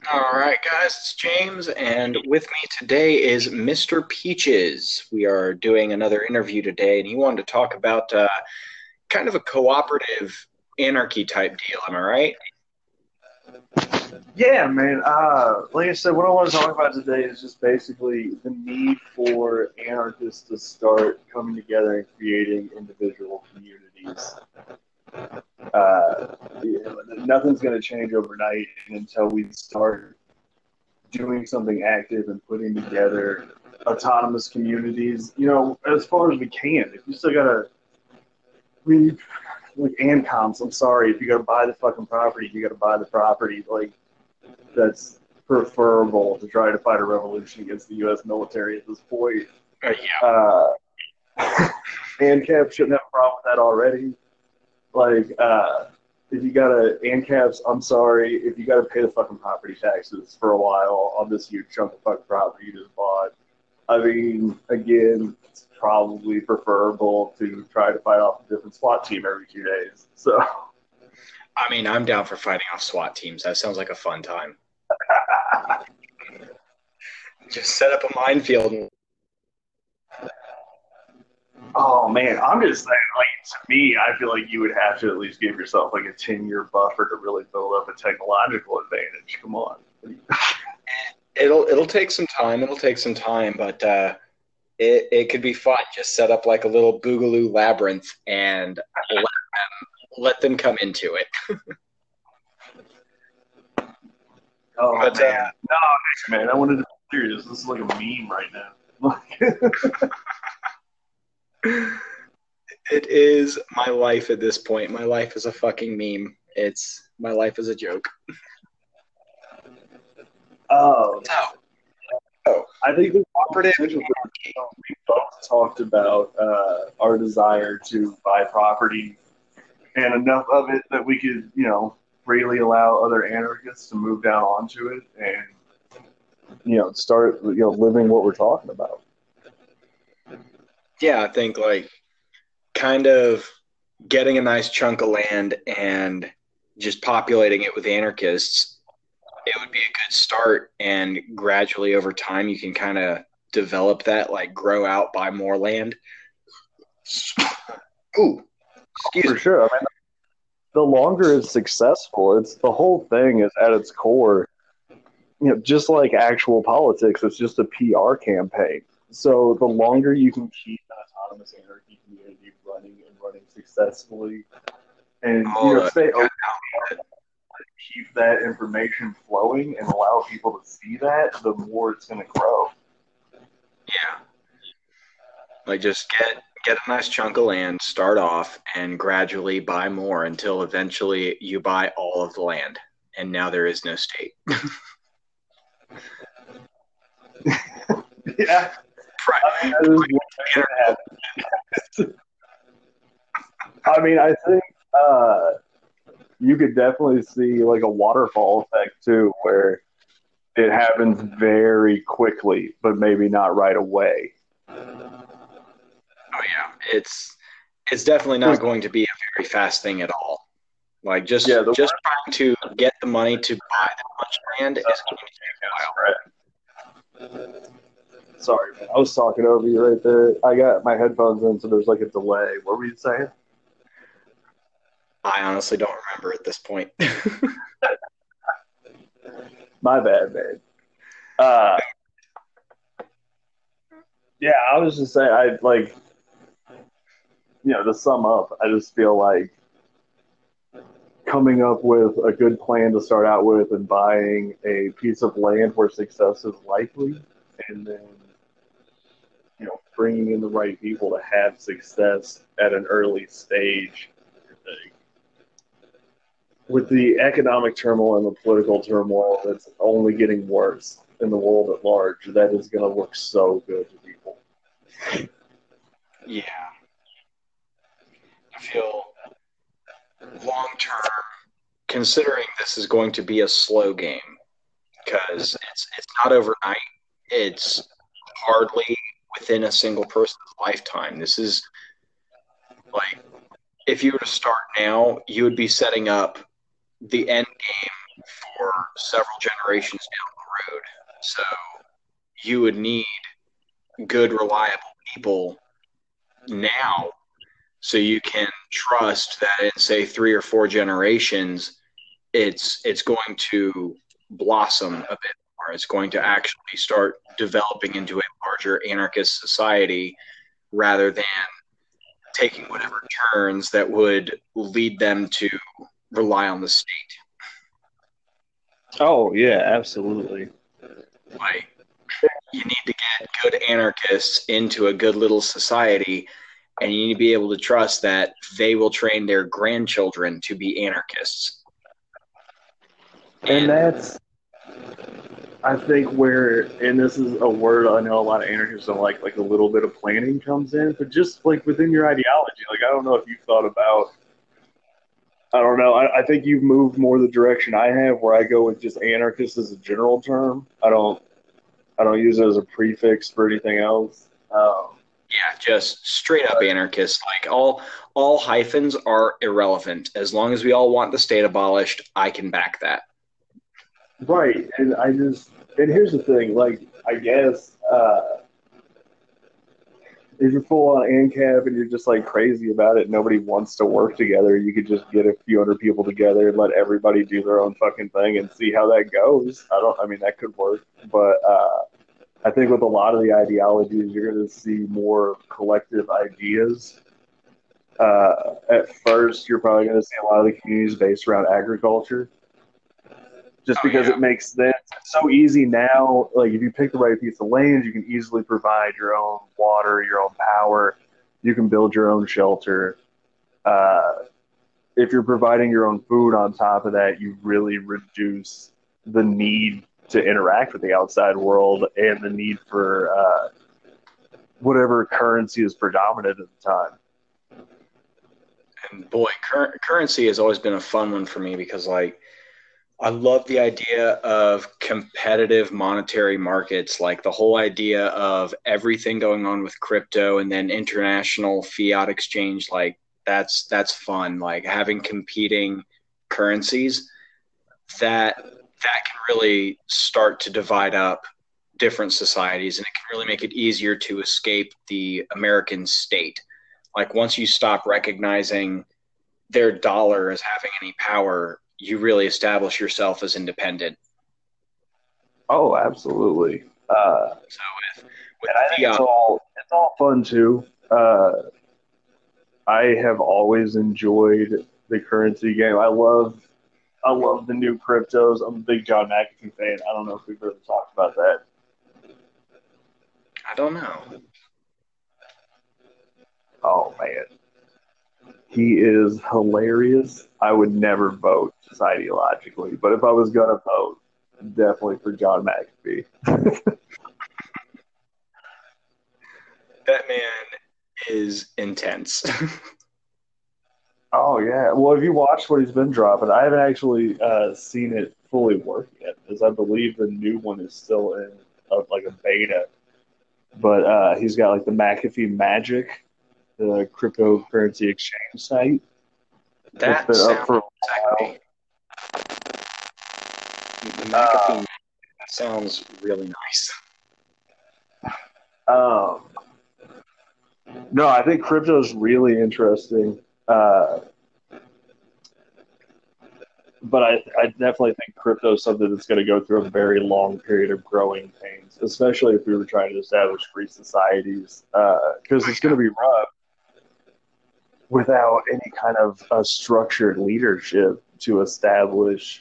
All right, guys, it's James, and with me today is Mr. Peaches. We are doing another interview today, and he wanted to talk about kind of a cooperative anarchy type deal. Am I right? Yeah, man. Like I said, what I want to talk about today is just basically the need for anarchists to start coming together and creating individual communities. Yeah, nothing's going to change overnight until we start doing something active and putting together autonomous communities. As far as we can. If you still got to, I mean, like ANCOMs, I'm sorry, if you got to buy the fucking property, you got to buy the property. Like that's preferable to try to fight a revolution against the U.S. military at this point. Yeah. Uh, ANCAP shouldn't have a problem with that already. Like, if you got to ANCAPs, I'm sorry, if you got to pay the fucking property taxes for a while on this huge chunk of fucking property you just bought, I mean, again, it's probably preferable to try to fight off a different SWAT team every 2 days. So, I mean, I'm down for fighting off SWAT teams. That sounds like a fun time. Just set up a minefield. oh man, I'm just saying, like to me, I feel like you would have to at least give yourself like a 10-year buffer to really build up a technological advantage. Come on. It'll take some time. It'll take some time, but it could be fun. Just set up like a little boogaloo labyrinth and let them come into it. Oh But man, no, man, I wanted to be serious. This is like a meme right now. it is my life at this point. My life is a fucking meme. It's my life is a joke. Oh, Oh, I think there's cooperative potential for anarchy. we both talked about our desire to buy property and enough of it that we could, freely allow other anarchists to move down onto it and, start, living what we're talking about. Yeah, I think like kind of getting a nice chunk of land and just populating it with anarchists, it would be a good start. And gradually over time, you can kind of develop that, like grow out, buy more land. Ooh, excuse For me. sure. I mean, the longer it's successful, it's the whole thing is at its core, just like actual politics, it's just a PR campaign. So the longer you can keep an autonomous anarchy community running and running successfully, and Hold up. stay open, keep that information flowing, and allow people to see that, the more it's going to grow. Yeah, like just get a nice chunk of land, start off, and gradually buy more until eventually you buy all of the land, and now there is no state. Yeah, I mean, that is what happen. I mean, I think you could definitely see like a waterfall effect too, where it happens very quickly, but maybe not right away. Oh yeah, it's definitely not going to be a very fast thing at all. Like Yeah, the just trying to get the money to buy that much land is going to take a while. sorry, man. I was talking over you right there. I got my headphones in, so there's like a delay. What were you saying? I honestly don't remember at this point. My bad, man. Uh, yeah, I was just saying, I like, to sum up, I just feel like coming up with a good plan to start out with and buying a piece of land where success is likely, and then bringing in the right people to have success at an early stage. With the economic turmoil and the political turmoil that's only getting worse in the world at large, that is going to look so good to people. Yeah, I feel long term, considering this is going to be a slow game because it's not overnight. It's hardly within a single person's lifetime. This is like if you were to start now, you would be setting up the end game for several generations down the road. So you would need good, reliable people now so you can trust that in, say, 3 or 4 generations, it's going to blossom a bit more. It's going to actually start developing into a larger anarchist society rather than taking whatever turns that would lead them to rely on the state. Oh yeah, absolutely. Like, you need to get good anarchists into a good little society, and you need to be able to trust that they will train their grandchildren to be anarchists. And And that's, I think, where, and this is a word I know a lot of anarchists don't like a little bit of planning comes in, but just like within your ideology, like I don't know if you've thought about, I don't know, I think you've moved more the direction I have, where I go with just anarchist as a general term. I don't use it as a prefix for anything else. yeah, just straight up anarchists. Like all hyphens are irrelevant. As long as we all want the state abolished, I can back that. Right, and and here's the thing, like I guess if you're full on ANCAP and you're just like crazy about it, nobody wants to work together. You could just get a few hundred people together and let everybody do their own fucking thing and see how that goes. I mean, that could work, but I think with a lot of the ideologies, you're going to see more collective ideas. At first, you're probably going to see a lot of the communities based around agriculture, just Oh because yeah, it makes sense. It's so easy now. Like if you pick the right piece of land, you can easily provide your own water, your own power. You can build your own shelter. Uh, if you're providing your own food on top of that, you really reduce the need to interact with the outside world and the need for whatever currency is predominant at the time. and boy, currency has always been a fun one for me because like I love the idea of competitive monetary markets, like the whole idea of everything going on with crypto and then international fiat exchange. Like that's fun. Like having competing currencies that can really start to divide up different societies, and it can really make it easier to escape the American state. Like once you stop recognizing their dollar as having any power, you really establish yourself as independent. Oh, absolutely. So with And I think fiat, it's all fun too. I have always enjoyed the currency game. I love the new cryptos. I'm a big John McAfee fan. I don't know if we've ever talked about that. I don't know. Oh man, he is hilarious. I would never vote just ideologically, but if I was gonna vote, definitely for John McAfee. That man is intense. Oh yeah. Well, if you watched what he's been dropping, I haven't actually seen it fully work yet, because I believe the new one is still in like a beta. But he's got like the McAfee Magic, the cryptocurrency exchange site. It's That been up sounds for a sexy. while. The Uh, McAfee sounds really nice. um, no, I think crypto is really interesting. Uh, but I definitely think crypto is something that's going to go through a very long period of growing pains, especially if we were trying to establish free societies, because it's going to be rough without any kind of a structured leadership to establish,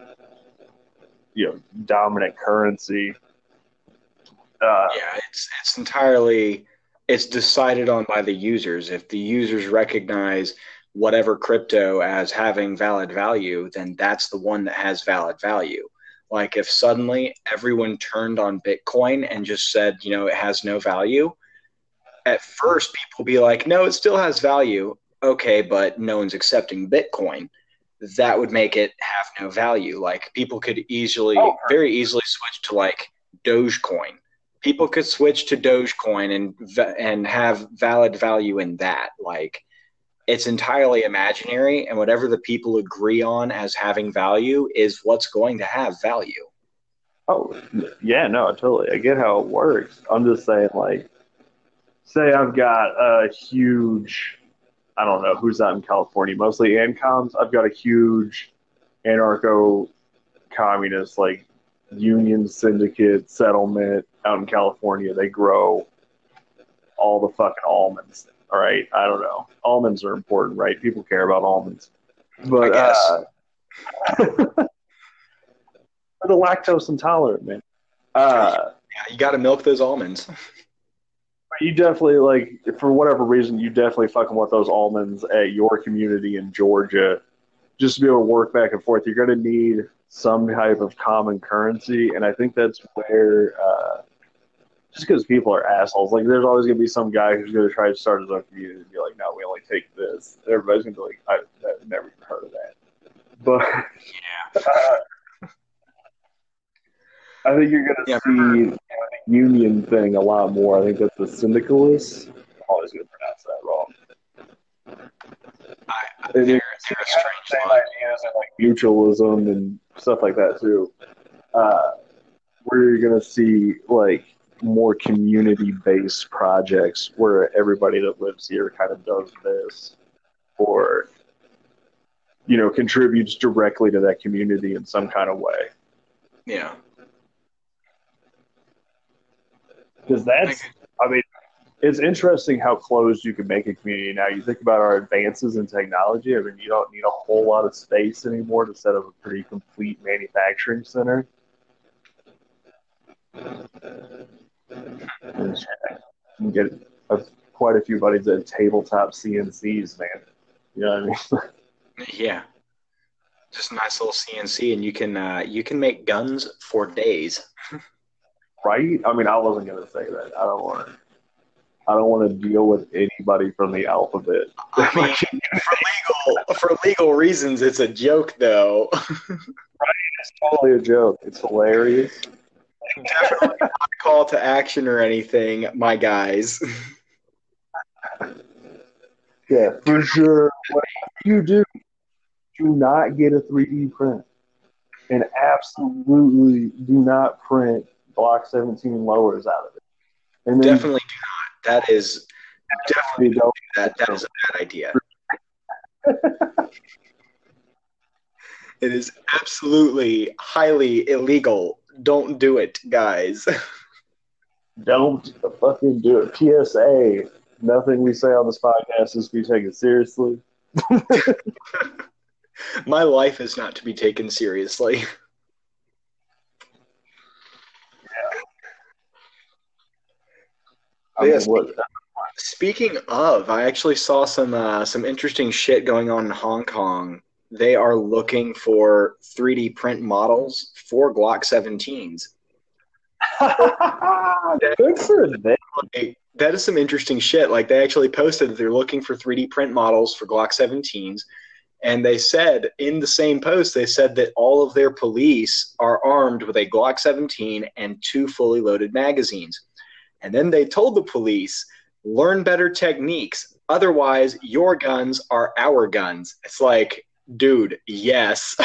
dominant currency. Yeah, it's entirely it's decided on by the users. If the users recognize whatever crypto as having valid value, then that's the one that has valid value. Like if suddenly everyone turned on Bitcoin and just said, it has no value, at first people will be like, no, it still has value. Okay, but no one's accepting Bitcoin. That would make it have no value. Like people could Oh, very easily switch to like Dogecoin. People could switch to Dogecoin and have valid value in that. Like it's entirely imaginary, and whatever the people agree on as having value is what's going to have value. Oh, yeah, no, totally. I get how it works. I'm just saying, like, say I've got a huge, I don't know who's out in California, mostly ANCOMs. I've got a huge anarcho communist, like, union syndicate settlement out in California. They grow all the fucking almonds. All right. I don't know. Almonds are important, right? People care about almonds. I But guess. for the lactose intolerant, man. Yeah, you got to milk those almonds. You definitely like for whatever reason you definitely fucking want those almonds at your community in Georgia just to be able to work back and forth. You're going to need some type of common currency, and I think that's where just because people are assholes, like there's always going to be some guy who's going to try to start his own community and be like, "No, we only take this." And everybody's going to be like, "I've never even heard of that," but I think you're going to Yeah, see the union thing a lot more. I think that's the syndicalists. I'm always going to pronounce that wrong. And they're it, a kind of strange the same lot. ideas and like mutualism and stuff like that too. Uh, where you're going to see like more community-based projects where everybody that lives here kind of does this or contributes directly to that community in some kind of way. Yeah. Because I mean, it's interesting how closed you can make a community now. You think about our advances in technology. I mean, you don't need a whole lot of space anymore to set up a pretty complete manufacturing center. And you can get quite a few buddies at tabletop CNCs, man. You know what I mean? Yeah. Just a nice little CNC, and you can make guns for days. Right? I mean, I wasn't gonna say that. I don't want to. I don't want to deal with anybody from the alphabet. I mean, for legal reasons, it's a joke, though. It's totally a joke. It's hilarious. Definitely not a call to action or anything, my guys. Yeah, for sure. Whatever you do, do not get a 3D print, and absolutely do not print Block 17 lowers out of it. And then Definitely do not. That is definitely don't do that. That is a bad idea. It is absolutely highly illegal. Don't do it, guys. don't fucking do it. PSA: nothing we say on this podcast is to be taken seriously. My life is not to be taken seriously. I mean, what? Speaking of, I actually saw some interesting shit going on in Hong Kong. They are looking for 3D print models for Glock 17s. Good for them. That is some interesting shit. Like they actually posted that they're looking for 3D print models for Glock 17s, and they said in the same post they said that all of their police are armed with a Glock 17 and 2 fully loaded magazines. And then they told the police, learn better techniques. Otherwise, your guns are our guns. It's like, dude, yes.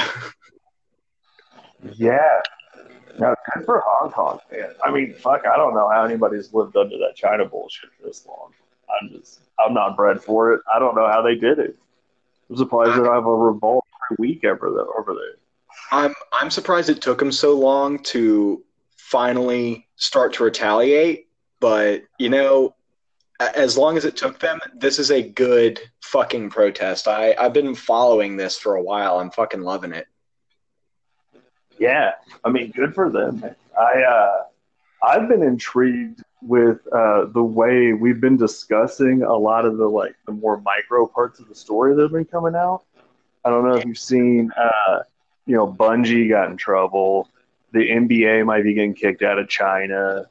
Yeah. No, good for Hong Kong, man. I mean, fuck, I don't know how anybody's lived under that China bullshit for this long. I'm not bred for it. I don't know how they did it. I'm surprised they don't have a revolt every week over there. I'm surprised it took them so long to finally start to retaliate. But, as long as it took them, this is a good fucking protest. I've been following this for a while. I'm fucking loving it. Yeah, I mean, good for them. I've been intrigued with the way we've been discussing a lot of the more micro parts of the story that have been coming out. I don't know if you've seen, Bungie got in trouble. The NBA might be getting kicked out of China.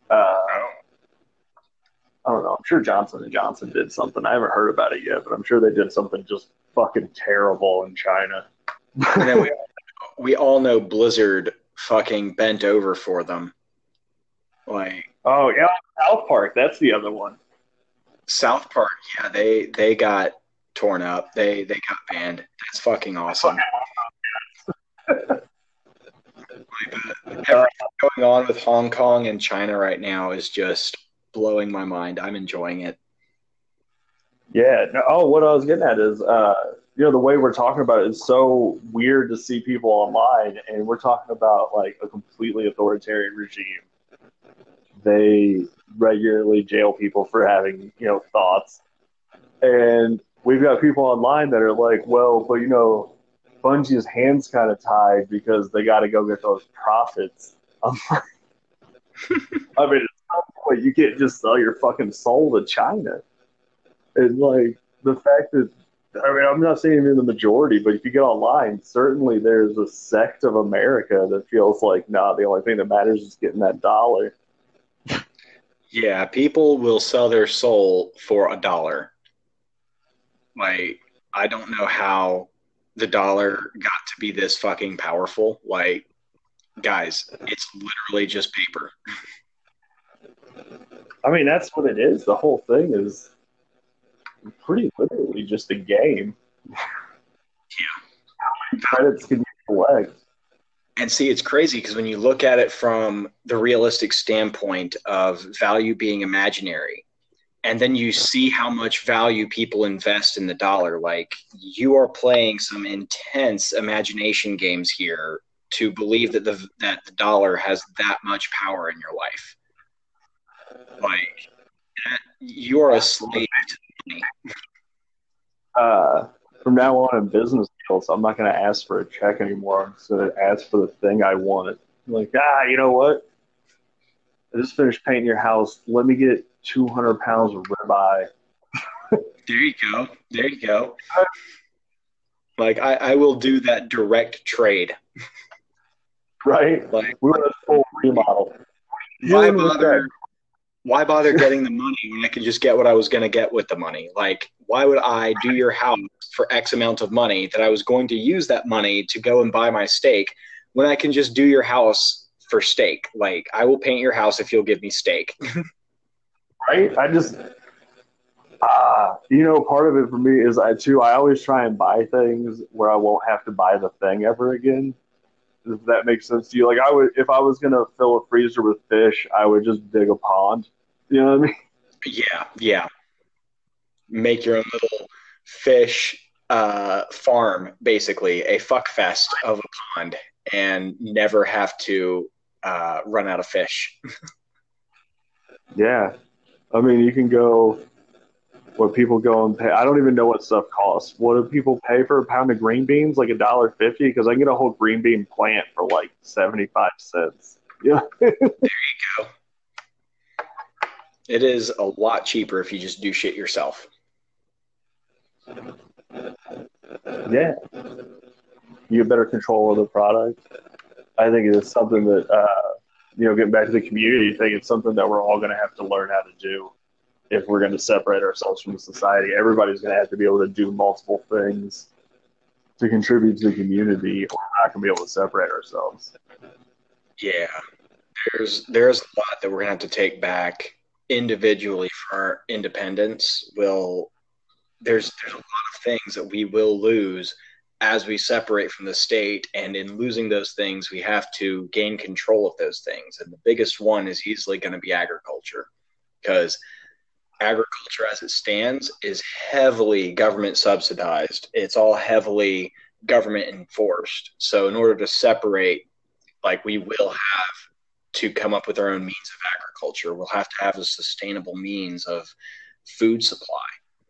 I don't know. I'm sure Johnson & Johnson did something. I haven't heard about it yet, but I'm sure they did something just fucking terrible in China. And then we all know Blizzard fucking bent over for them. Oh yeah, South Park. That's the other one. South Park, yeah, they got torn up. They got banned. That's fucking awesome. Everything going on with Hong Kong and China right now is just blowing my mind. I'm enjoying it. Yeah. No, oh, what I was getting at is, the way we're talking about it is so weird to see people online, and we're talking about like a completely authoritarian regime. They regularly jail people for having, thoughts, and we've got people online that are like, well, but Bungie's hands kind of tied because they got to go get those profits. I mean, at some point you can't just sell your fucking soul to China. And like the fact that, I mean, I'm not saying you're the majority, but if you get online, certainly there's a sect of America that feels like, nah, the only thing that matters is getting that dollar. Yeah, people will sell their soul for $1. Like, I don't know how the dollar got to be this fucking powerful. Like, guys, it's literally just paper. I mean, that's what it is. The whole thing is pretty literally just a game. Credits can you collect? And see, it's crazy because when you look at it from the realistic standpoint of value being imaginary, and then you see how much value people invest in the dollar, like you are playing some intense imagination games here to believe that the dollar has that much power in your life. Like you are a slave to money. From now on in business deals, I'm not going to ask for a check anymore. I'm just going to ask for the thing I wanted. I'm like, you know what? I just finished painting your house. Let me get 200 pounds of ribeye. There you go. There you go. Like I will do that direct trade. Right? Like we want a full remodel. Why bother getting the money when I could just get what I was going to get with the money? Like, why would I do your house for X amount of money that I was going to use that money to go and buy my steak when I can just do your house for steak? Like, I will paint your house if you'll give me steak. Right? I just, part of it for me is I always try and buy things where I won't have to buy the thing ever again. If that makes sense to you. Like if I was gonna fill a freezer with fish, I would just dig a pond. You know what I mean? Yeah. Make your own little fish farm, basically a fuck fest of a pond, and never have to run out of fish. Yeah, I mean you can go. What people go and pay? I don't even know what stuff costs. What do people pay for a pound of green beans? Like $1.50? Because I can get a whole green bean plant for like 75 cents. Yeah. There you go. It is a lot cheaper if you just do shit yourself. Yeah. You have better control of the product. I think it is something that, getting back to the community thing, it's something that we're all going to have to learn how to do if we're going to separate ourselves from society. Everybody's going to have to be able to do multiple things to contribute to the community, or we're not going to be able to separate ourselves. Yeah. There's a lot that we're going to have to take back individually for our independence. There's a lot of things that we will lose as we separate from the state, and in losing those things, we have to gain control of those things. And the biggest one is easily going to be agriculture, because agriculture as it stands is heavily government subsidized. It's all heavily government enforced. So in order to separate, like, we will have to come up with our own means of agriculture. We'll have to have a sustainable means of food supply.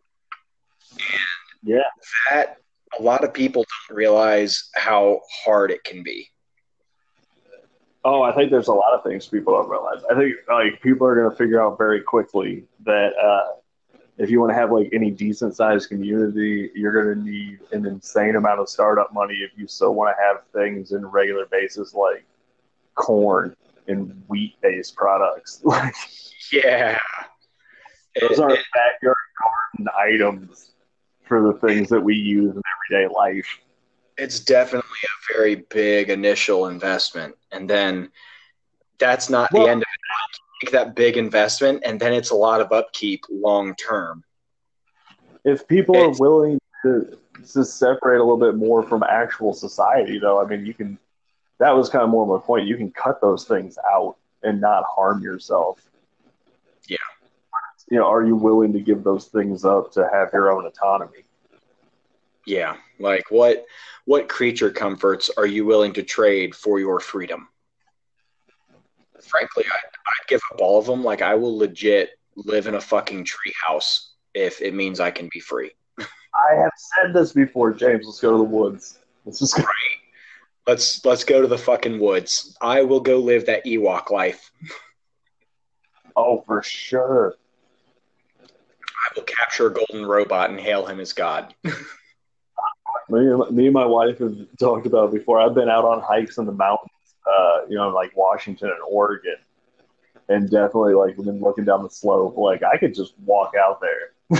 And that, a lot of people don't realize how hard it can be. Oh, I think there's a lot of things people don't realize. I think like people are going to figure out very quickly that if you want to have like any decent sized community, you're going to need an insane amount of startup money if you still want to have things in regular basis like corn and wheat based products. Yeah. Those aren't backyard garden items for the things that we use in everyday life. It's definitely a very big initial investment. And then that's not the end of it. You make that big investment, and then it's a lot of upkeep long term. if people are It's willing to separate a little bit more from actual society, though, I mean, you can. That was kind of more of my point. You can cut those things out and not harm yourself. yeah, Are you willing to give those things up to have your own autonomy? yeah. Like what creature comforts are you willing to trade for your freedom? Frankly, I'd give up all of them. Like I will legit live in a fucking treehouse if it means I can be free. I have said this before, James. Let's go to the woods. Let's just go. Right. Let's go to the fucking woods. I will go live that Ewok life. Oh, for sure. I will capture a golden robot and hail him as God. Me and my wife have talked about it before. I've been out on hikes in the mountains, like Washington and Oregon, and definitely like been looking down the slope. Like I could just walk out there.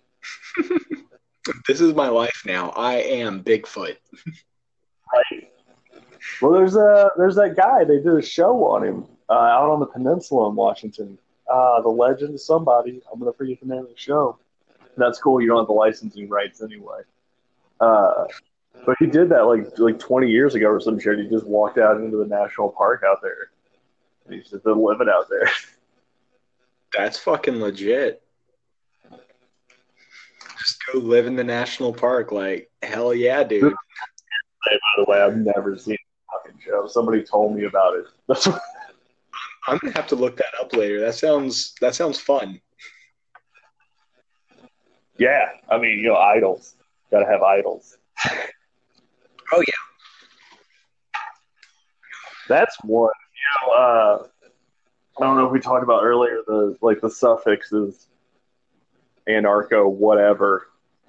This is my life now. I am Bigfoot. Right. Well, there's that guy. They did a show on him out on the peninsula in Washington. The Legend of somebody. I'm gonna forget the name of the show. That's cool. You don't have the licensing rights anyway. Uh, but he did that like 20 years ago or some shit. He just walked out into the national park out there. And he's just been living out there. That's fucking legit. Just go live in the national park. Like, hell yeah, dude. Hey, by the way, I've never seen the fucking show. Somebody told me about it. That's what, I'm gonna have to look that up later. That sounds fun. yeah, I mean, idols. Gotta have idols. Oh yeah. That's one. I don't know if we talked about earlier the suffixes anarcho whatever.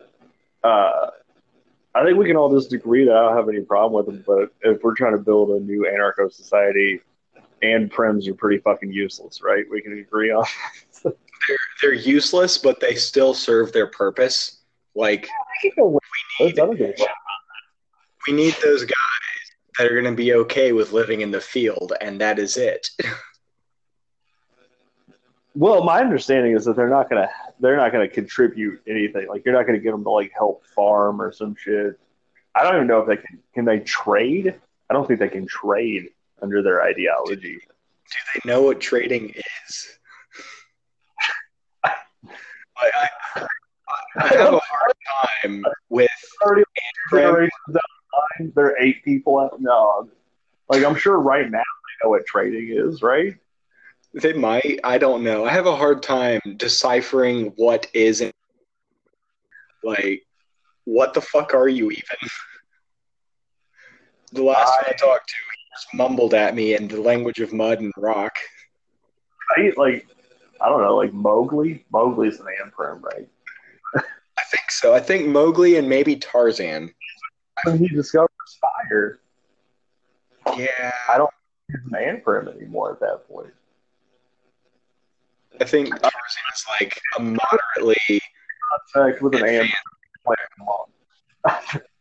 I think we can all just agree that I don't have any problem with them. But if we're trying to build a new anarcho society, and prims are pretty fucking useless, right? We can agree on. They're useless, but they still serve their purpose. Like I can go with we those. need we need those guys that are gonna be okay with living in the field, and that is it. Well, my understanding is that they're not gonna contribute anything. Like you're not gonna get them to like help farm or some shit. I don't even know if they can they trade. I don't think they can trade under their ideology. Do they know what trading is? I have a hard time with 30 Prim. generations down the line, there are 8 people out. No, like I'm sure right now they know what trading is, right? They might. I don't know. I have a hard time deciphering what is like. What the fuck are you even? The last one I talked to, he just mumbled at me in the language of mud and rock. Right? Like I don't know, like Mowgli. Mowgli's an Amprim, right? I think so. I think Mowgli and maybe Tarzan. When he discovers fire, Yeah. I don't think he's an Amprim anymore at that point. I think Tarzan is like a moderately Contact with an advanced. Amprim.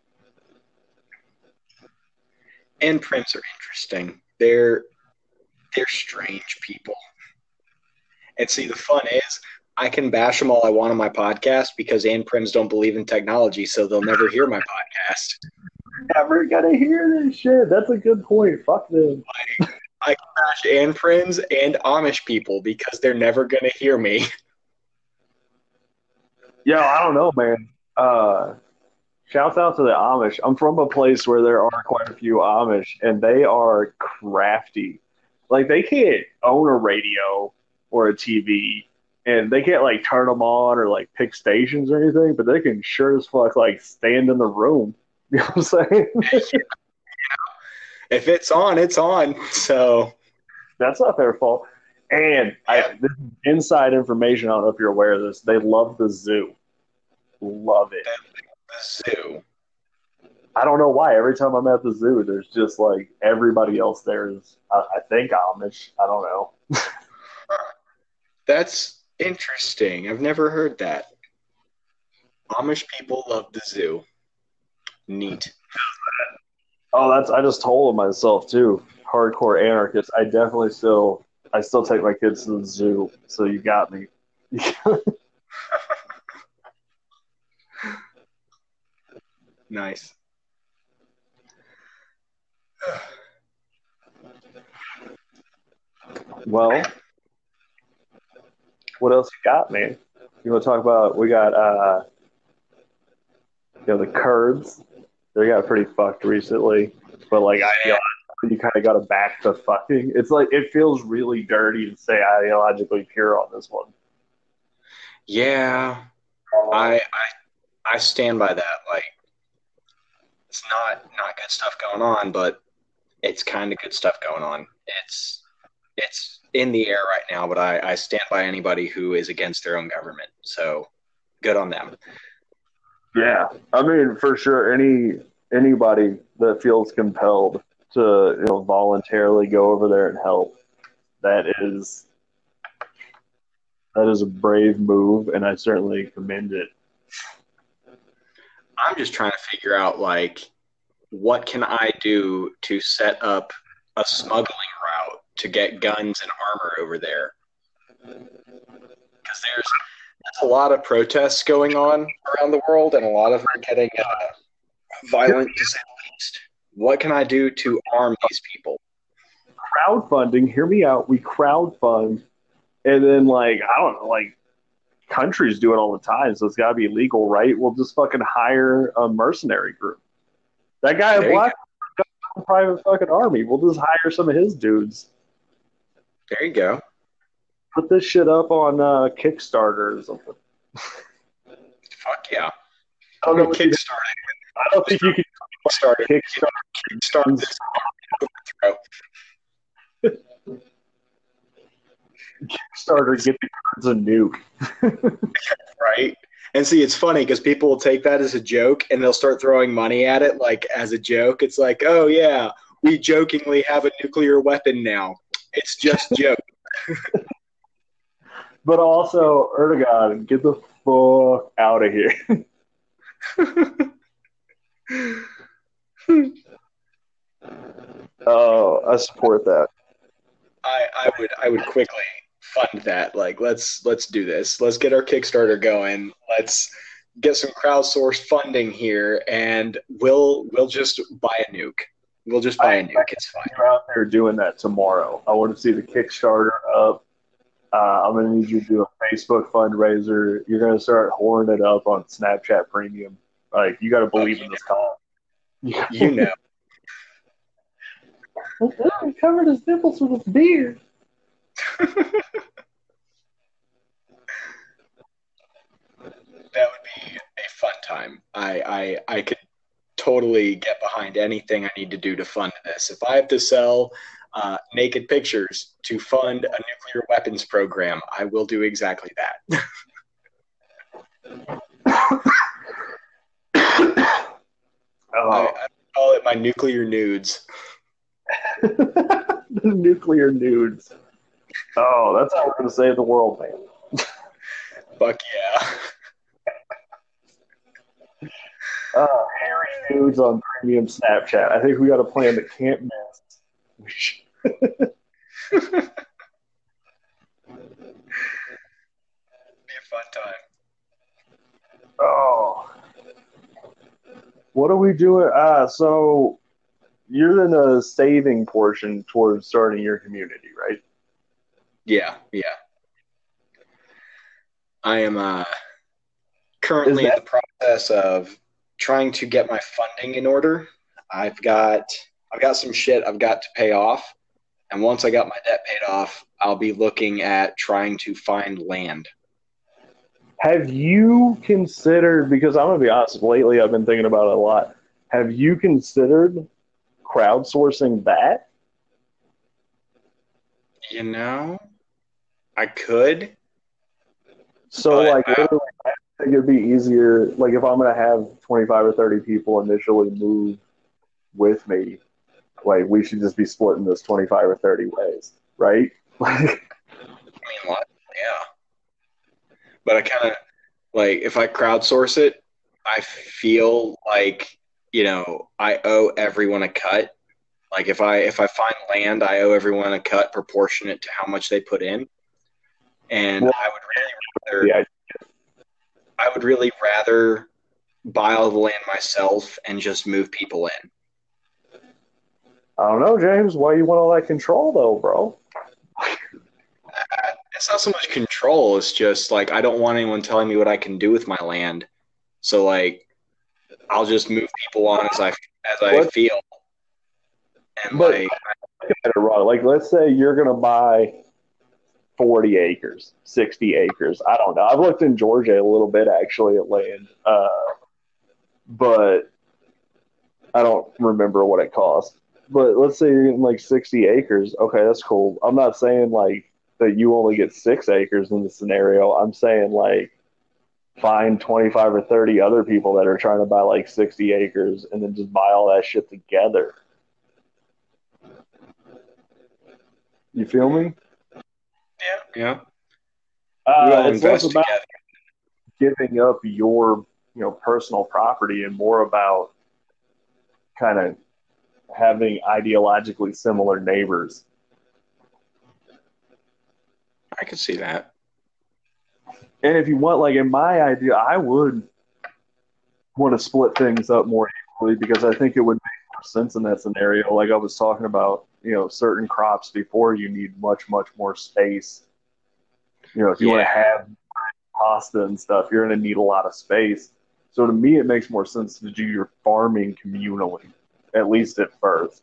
And Prims are interesting. They're strange people. And see, the fun is, I can bash them all I want on my podcast because Prims don't believe in technology, so they'll never hear my podcast. Never gonna hear this shit. That's a good point. Fuck them. Like, I can bash Prims and Amish people because they're never gonna hear me. Yo, I don't know, man. Shouts out to the Amish. I'm from a place where there are quite a few Amish, and they are crafty. Like they can't own a radio or a TV, and they can't like turn them on or like pick stations or anything, but they can sure as fuck like stand in the room. You know what I'm saying? If it's on, it's on. So That's not their fault. And this is inside information. I don't know if you're aware of this. They love the zoo. Love it. the zoo. I don't know why. Every time I'm at the zoo, there's just like everybody else there is, I think, Amish. I don't know. That's interesting. I've never heard that. Amish people love the zoo. Neat. Oh, I just told myself too. Hardcore anarchist. I still take my kids to the zoo. So you got me. Nice. Well, what else you got, man? You want to talk about? We got the Kurds. They got pretty fucked recently, but like ideologically, you kind of got to back the fucking. It's like it feels really dirty to say ideologically pure on this one. Yeah, I I stand by that. Like, it's not good stuff going on, but it's kind of good stuff going on. It's in the air right now, but I stand by anybody who is against their own government. So good on them. Yeah, I mean, for sure, anybody that feels compelled to voluntarily go over there and help, that is that is a brave move, and I certainly commend it. I'm just trying to figure out like what can I do to set up a smuggling route to get guns and armor over there because there's a lot of protests going on around the world, and a lot of them are getting violent to say the least. What can I do to arm these people? Crowdfunding, hear me out. We crowdfund, and then like I don't know, like countries do it all the time, so it's got to be legal, right? We'll just fucking hire a mercenary group. That guy in There you Black private fucking army. We'll just hire some of his dudes. There you go. Put this shit up on Kickstarter or something. Fuck yeah. I don't know. Kickstarter. I don't think you can Kickstarter. Kickstarter. Kickstarter, get the cards a nuke. Right? And see, it's funny because people will take that as a joke and they'll start throwing money at it like as a joke. It's like, oh yeah, we jokingly have a nuclear weapon now. It's just joke. But also, Erdogan, get the fuck out of here. Oh, I support that. I would quickly fund that. Like, let's do this. Let's get our Kickstarter going. Let's get some crowdsourced funding here, and we'll just buy a nuke. We'll just buy a nuke. It's fine. You're out there doing that tomorrow. I want to see the Kickstarter up. I'm going to need you to do a Facebook fundraiser. You're going to start whoring it up on Snapchat Premium. Like, you got to believe in this cause. You know. He covered his nipples with his beard. That would be a fun time. I could totally get behind anything I need to do to fund this. If I have to sell naked pictures to fund a nuclear weapons program, I will do exactly that. I call it my nuclear nudes. The nuclear nudes. Oh, that's how we're going to save the world, man. Fuck yeah. Hairy nudes on premium Snapchat. I think we got a plan that can't miss. Be a fun time. Oh. What are we doing? So you're in a saving portion towards starting your community, right? Yeah. I am currently in the process of trying to get my funding in order. I've got some shit I've got to pay off, and once I got my debt paid off, I'll be looking at trying to find land. Have you considered, because I'm going to be honest, lately I've been thinking about it a lot. Have you considered crowdsourcing that? You know, I could. So, literally, I think it'd be easier. Like, if I'm going to have 25 or 30 people initially move with me, like, we should just be splitting this 25 or 30 ways, right? I mean, yeah. But I kind of, like, if I crowdsource it, I feel like, I owe everyone a cut. Like, if I find land, I owe everyone a cut proportionate to how much they put in. And I would really rather buy all the land myself and just move people in. I don't know, James. Why you want all that control, though, bro? It's not so much control, it's just like I don't want anyone telling me what I can do with my land. So like I'll just move people on as I What? feel. And But like wrong. Like, let's say you're gonna buy 40 acres, 60 acres. I don't know. I've looked in Georgia a little bit actually at land, but I don't remember what it costs. But let's say you're getting like 60 acres. Okay, that's cool. I'm not saying like that you only get 6 acres in the scenario. I'm saying like find 25 or 30 other people that are trying to buy like 60 acres and then just buy all that shit together. You feel me? yeah, we all It's less invest about together. giving up your personal property and more about kind of having ideologically similar neighbors. I could see that. And if you want, like in my idea, I would want to split things up more equally because I think it would make more sense in that scenario. Like I was talking about, certain crops before you need much, much more space. If you want to Yeah. have pasta and stuff, you're going to need a lot of space. So to me, it makes more sense to do your farming communally, at least at first.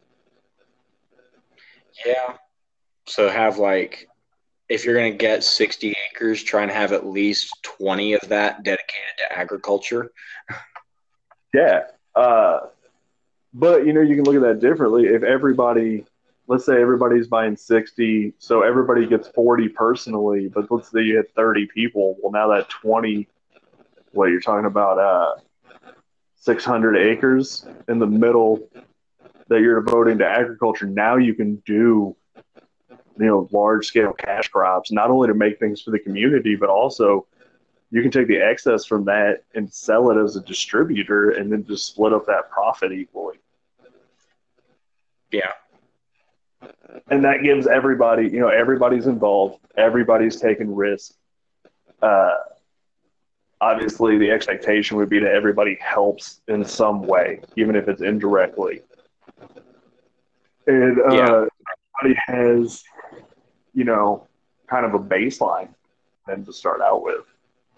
Yeah. So have like if you're gonna get 60 acres, try and have at least 20 of that dedicated to agriculture. Yeah. But you can look at that differently. If everybody, let's say everybody's buying 60, so everybody gets 40 personally, but let's say you had 30 people. Well, now that 20, what you're talking about, 600 acres in the middle that you're devoting to agriculture. Now you can do, large scale cash crops, not only to make things for the community, but also you can take the excess from that and sell it as a distributor and then just split up that profit equally. Yeah. And that gives everybody, everybody's involved, everybody's taking risks. Uh, Obviously, the expectation would be that everybody helps in some way, even if it's indirectly. And Yeah. everybody has, you know, kind of a baseline then to start out with.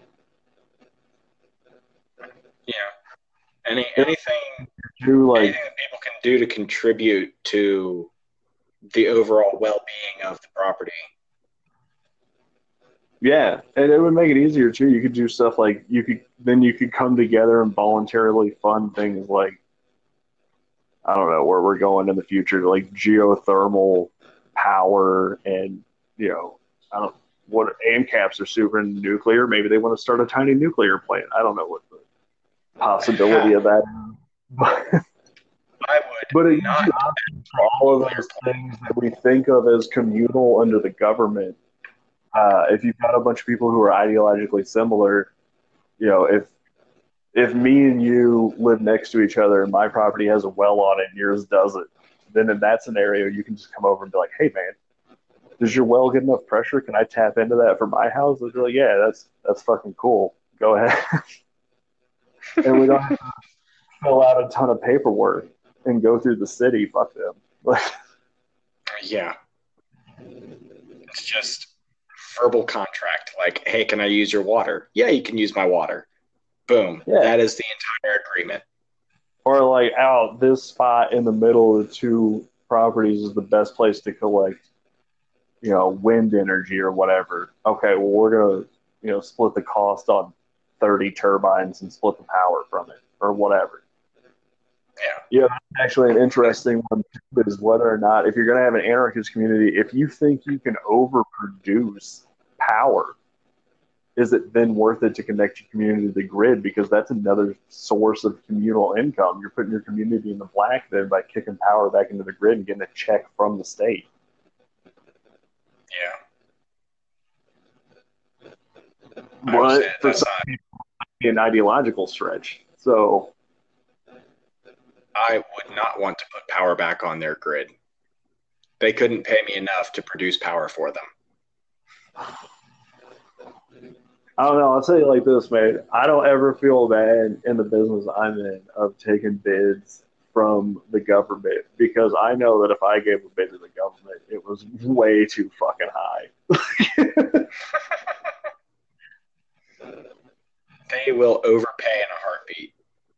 Yeah. Any If anything you like, anything that people can do to contribute to the overall well-being of the property. yeah, and it would make it easier too. You could do stuff like you could come together and voluntarily fund things like I don't know where we're going in the future, like geothermal power and I don't what AMCAPs are super into nuclear. Maybe they want to start a tiny nuclear plant. I don't know what the possibility of that is. I would But it gives not you options for all of nuclear those things that we think of as communal under the government. If you've got a bunch of people who are ideologically similar, if me and you live next to each other and my property has a well on it and yours doesn't, then in that scenario you can just come over and be like, "Hey man, does your well get enough pressure? Can I tap into that for my house?" They'll be like, "Yeah, that's fucking cool. Go ahead." And we don't have to fill out a ton of paperwork and go through the city. Fuck them. Like, Yeah. It's just verbal contract. Like, hey, can I use your water? Yeah, you can use my water. Boom. yeah. That is the entire agreement. Or like, out this spot in the middle of the two properties is the best place to collect, wind energy or whatever. Okay, well we're gonna, split the cost on 30 turbines and split the power from it or whatever. Yeah. Yeah, that's actually an interesting one too, is whether or not if you're going to have an anarchist community, if you think you can overproduce power, is it then worth it to connect your community to the grid? Because that's another source of communal income. You're putting your community in the black then by kicking power back into the grid and getting a check from the state. Yeah. I would say But for that's some not. people, it's an ideological stretch. So I would not want to put power back on their grid. They couldn't pay me enough to produce power for them. I don't know. I'll tell you like this, man. I don't ever feel bad in the business I'm in of taking bids from the government because I know that if I gave a bid to the government, it was way too fucking high. They will overpay in a heartbeat.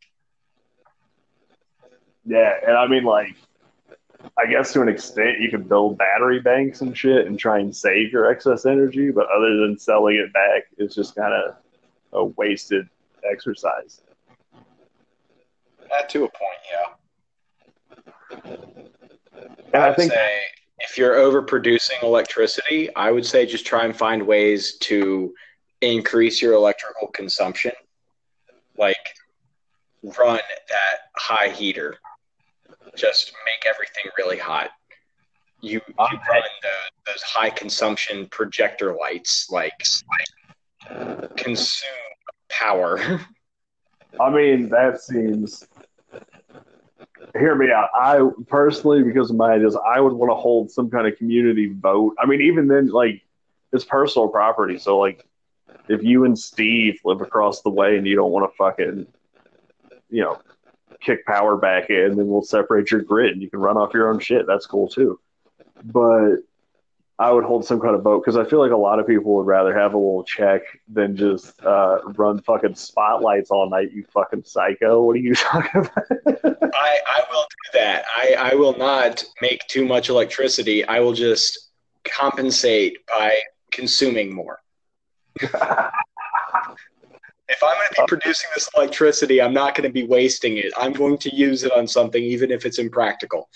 Yeah, and I mean, like, I guess to an extent, you can build battery banks and shit and try and save your excess energy, but other than selling it back, it's just kind of a wasted exercise. To a point, yeah. And I I would think, say if you're overproducing electricity, I would say just try and find ways to increase your electrical consumption. Like run that high heater. Just make everything really hot. You run those high consumption projector lights, like consume power. I mean, that seems. Hear me out. I personally, because of my ideas, I would want to hold some kind of community vote. I mean, even then, like, it's personal property. So, like, if you and Steve live across the way and you don't want to fucking, you know, kick power back in, then we'll separate your grid and you can run off your own shit. That's cool too. But I would hold some kind of vote because I feel like a lot of people would rather have a little check than just run fucking spotlights all night. You fucking psycho! What are you talking about? I will do that. I will not make too much electricity. I will just compensate by consuming more. If I'm going to be producing this electricity, I'm not going to be wasting it. I'm going to use it on something, even if it's impractical.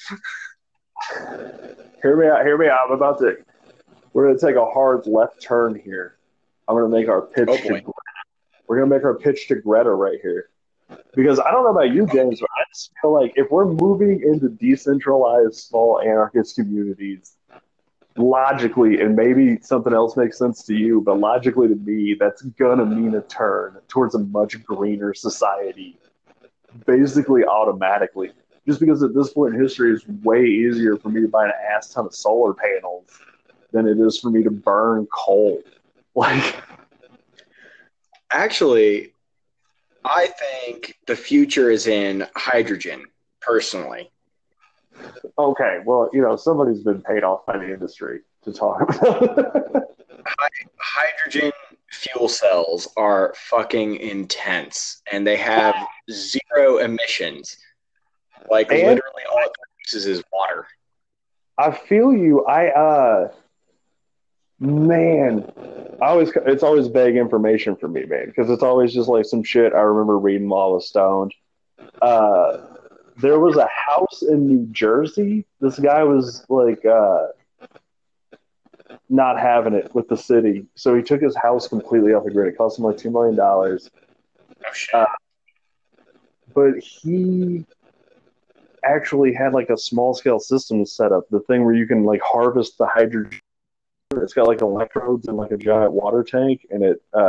Hear me out. Hear me out. I'm about to. We're going to take a hard left turn here. I'm going to make our pitch Oh to. boy. We're going to make our pitch to Greta right here. Because I don't know about you, James, but I just feel like if we're moving into decentralized small anarchist communities, logically, and maybe something else makes sense to you, but logically to me, that's gonna mean a turn towards a much greener society, basically automatically. Just because at this point in history, it's way easier for me to buy an ass ton of solar panels than it is for me to burn coal. Like, Actually, I think the future is in hydrogen, personally. okay, well, somebody's been paid off by the industry to talk about. Hydrogen fuel cells are fucking intense and they have zero emissions. Like And literally all it produces is water. I feel you. Man, it's always vague information for me, man, because it's always just like some shit I remember reading while I was stoned. Uh, there was a house in New Jersey. This guy was like not having it with the city, so he took his house completely off the grid. It cost him like $2 million. Oh shit. But he actually had like a small scale system set up, the thing where you can like harvest the hydrogen. It's got like electrodes and like a giant water tank, and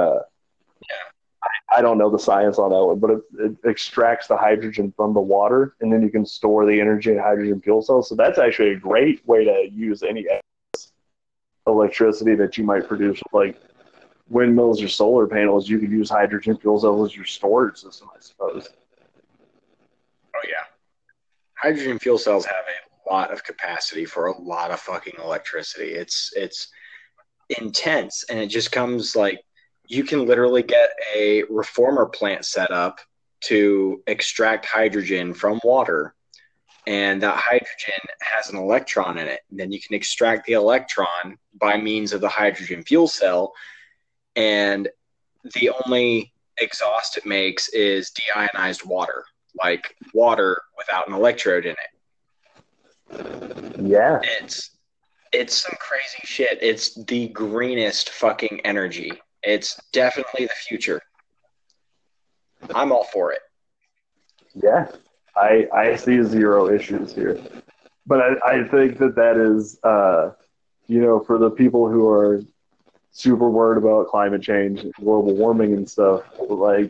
I don't know the science on that one, but it extracts the hydrogen from the water, and then you can store the energy in hydrogen fuel cells. So that's actually a great way to use any electricity that you might produce with like windmills or solar panels. You could use hydrogen fuel cells as your storage system, I suppose. Oh yeah. Hydrogen fuel cells have a lot of capacity for a lot of fucking electricity. It's intense and it just comes like you can literally get a reformer plant set up to extract hydrogen from water, and that hydrogen has an electron in it. And then you can extract the electron by means of the hydrogen fuel cell, and the only exhaust it makes is deionized water, like water without an electrode in it. Yeah. It's some crazy shit. It's the greenest fucking energy. It's definitely the future. I'm all for it. Yeah. I see zero issues here. But I think that is, for the people who are super worried about climate change, global warming, and stuff, like,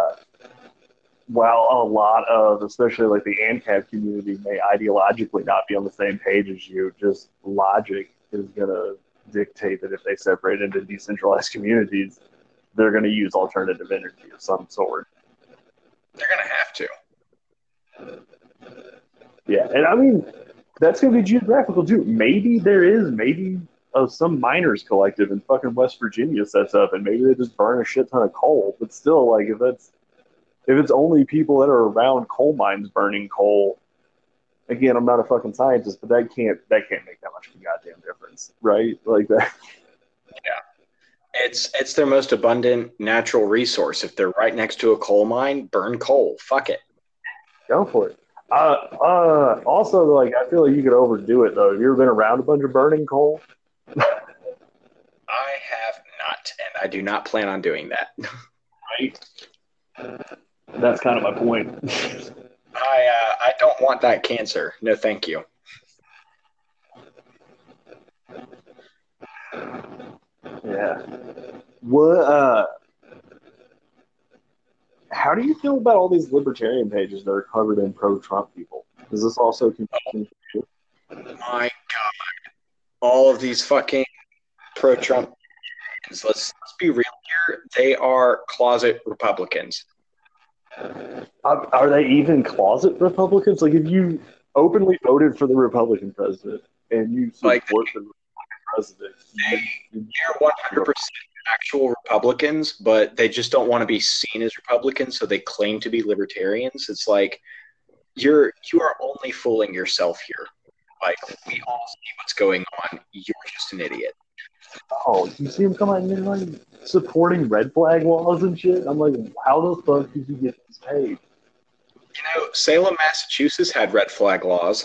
while a lot of, especially like the ANCAP community, may ideologically not be on the same page as you, just logic is going to dictate that if they separate into decentralized communities, they're going to use alternative energy of some sort. They're going to have to. Yeah, and I mean, that's going to be geographical too. Maybe some miners collective in fucking West Virginia sets up, and maybe they just burn a shit ton of coal. But still, like if it's only people that are around coal mines burning coal, again, I'm not a fucking scientist, but that can't make that much of a goddamn difference, right? Like that. Yeah. It's their most abundant natural resource. If they're right next to a coal mine, burn coal. Fuck it. Go for it. Also, like I feel like you could overdo it though. Have you ever been around a bunch of burning coal? I have not, and I do not plan on doing that. Right. That's kind of my point. I don't want that cancer. No, thank you. Yeah. What? How do you feel about all these libertarian pages that are covered in pro-Trump people? Is this also confusing for you? My God, all of these fucking pro-Trump. Let's be real here. They are closet Republicans. Are they even closet Republicans? Like, if you openly voted for the Republican president and you support the Republican president, they're 100% actual Republicans, but they just don't want to be seen as Republicans, so they claim to be libertarians. It's like you are only fooling yourself here. Like, we all see what's going on. You're just an idiot. Oh, you see him come out and they're like supporting red flag laws and shit. I'm like, how the fuck did you get this paid? You know, Salem, Massachusetts had red flag laws.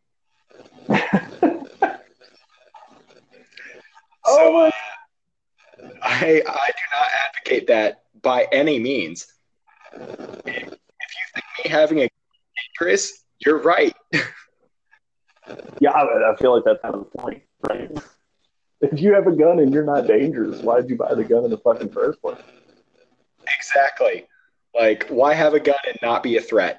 So I do not advocate that by any means. If you think me having a dangerous, you're right. Yeah, I feel like that's kind of the point, right? If you have a gun and you're not dangerous, why did you buy the gun in the fucking first place? Exactly. Like, why have a gun and not be a threat?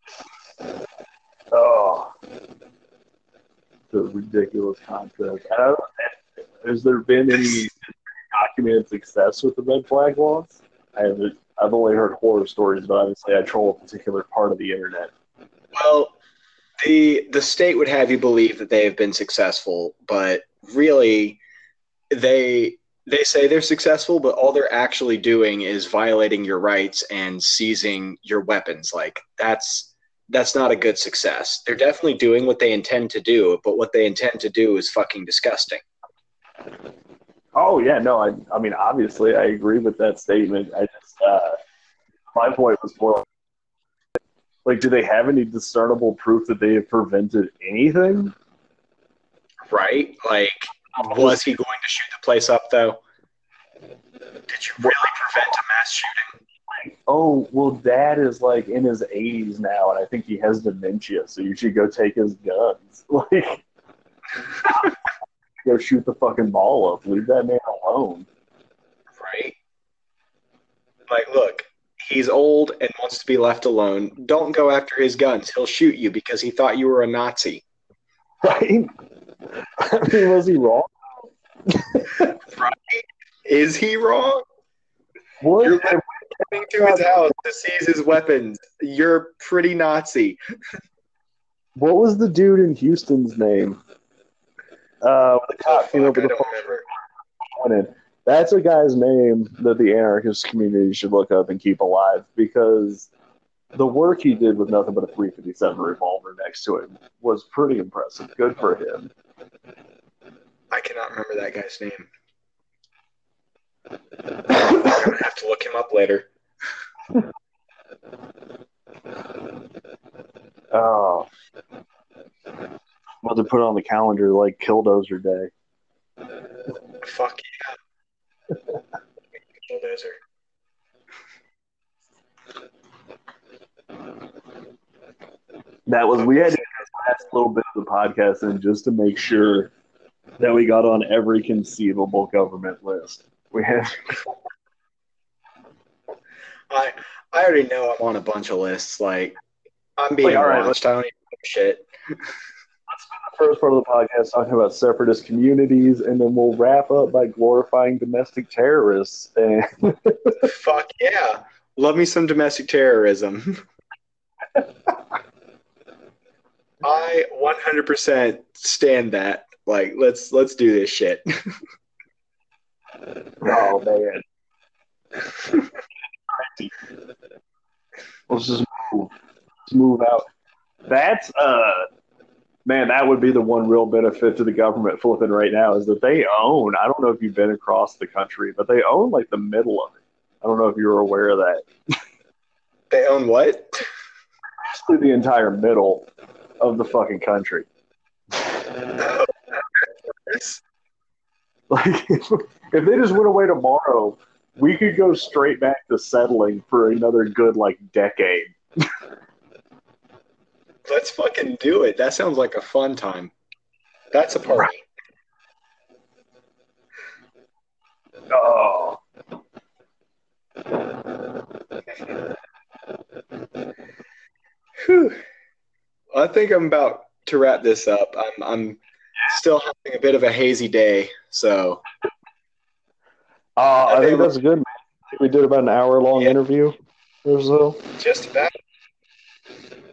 Oh, the ridiculous concept. Has there been any documented success with the red flag laws? I've only heard horror stories, but obviously I troll a particular part of the internet. Well, the state would have you believe that they have been successful, but really they say they're successful, but all they're actually doing is violating your rights and seizing your weapons. Like, that's not a good success. They're definitely doing what they intend to do, but what they intend to do is fucking disgusting. Oh yeah, no, I mean obviously I agree with that statement. I just my point was more like, do they have any discernible proof that they have prevented anything? Right? Like, was he going to shoot the place up though? Did you really prevent a mass shooting? Oh, well, Dad is like in his 80s now, and I think he has dementia, so you should go take his guns. Like, go shoot the fucking ball up. Leave that man alone. Right? Like, look, he's old and wants to be left alone. Don't go after his guns. He'll shoot you because he thought you were a Nazi. Right? I mean, was he wrong? Right? Is he wrong? What? You're coming to his house to seize his weapons. You're pretty Nazi. What was the dude in Houston's name? The cop came over the phone. That's a guy's name that the anarchist community should look up and keep alive, because the work he did with nothing but a .357 revolver next to him was pretty impressive. Good for him. I cannot remember that guy's name. I'm going to have to look him up later. Oh. I'm about to put it on the calendar like Killdozer Day. Fuck yeah. Killdozer. We had to get this last little bit of the podcast in just to make sure that we got on every conceivable government list. We had. I already know I'm on a bunch of lists. Like, I'm being watched. I don't even know shit. Let's spend first part of the podcast talking about separatist communities, and then we'll wrap up by glorifying domestic terrorists. And Fuck yeah. Love me some domestic terrorism. I 100% stand that. Like, let's do this shit. oh man, let's just move. Let's move out. That's man, that would be the one real benefit to the government flipping right now is that they own. I don't know if you've been across the country, but they own like the middle of it. I don't know if you're aware of that. They own what? Basically, the entire middle of the fucking country. Like, if they just went away tomorrow, we could go straight back to settling for another good like decade. Let's fucking do it. That sounds like a fun time. That's a party. Oh. Whew. I think I'm about to wrap this up. I'm still having a bit of a hazy day, so I think that's good. We did about an hour-long interview or so. Just about.